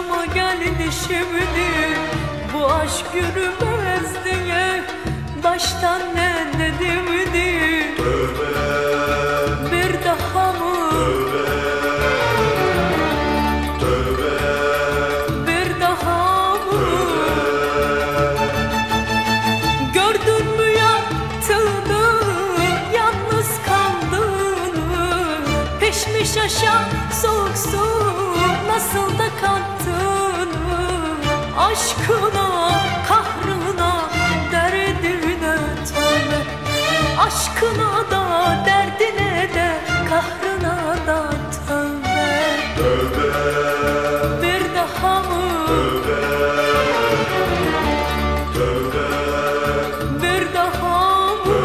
Başıma geldi şimdi bu aşk yürümez diye baştan ne dedimdi? Tövbe, bir daha mı? tövbe, tövbe, Bir daha mı? tövbe. Gördün mü yattığını, yalnız kaldığını, pişmiş aşağı soğuk su nasıl da kattığını, aşkına, kahrına, derdine tövbe. Aşkına da, derdine de, kahrına da tövbe. Tövbe, Bir daha mı? tövbe, tövbe, Bir daha mı?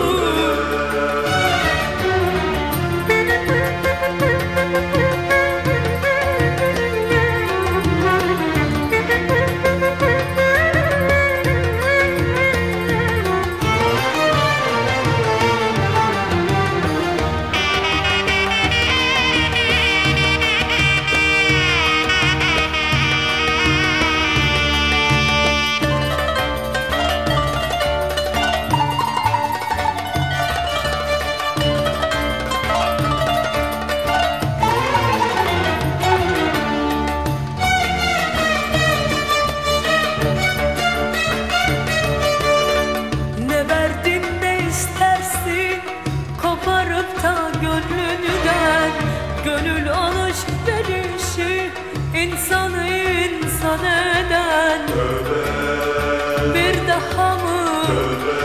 Koparıp da gönlünden, gönül alışverişi insanı insan eden. tövbe, Bir daha mı? tövbe,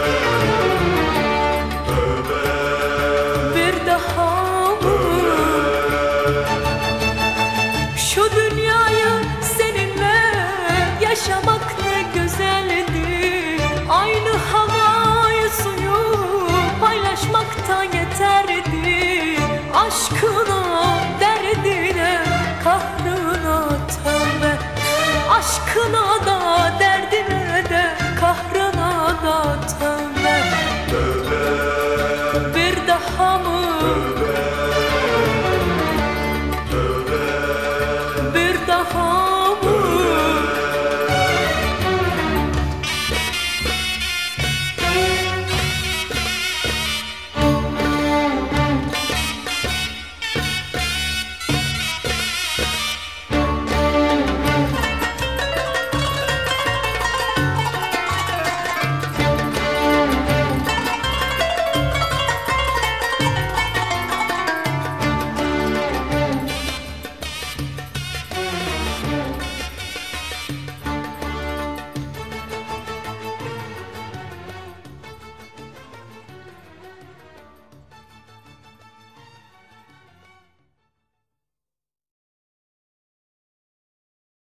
tövbe, Bir daha mı? Şu dünyayı seninle yaşamak ne güzeldi. Aynı havayı suyu paylaşmakta yeterdi. Aşkına, derdine, kahrına tövbe. Aşkına da, derdine de, kahrına da tövbe. tövbe, Bir daha mı? tövbe, tövbe. Bir daha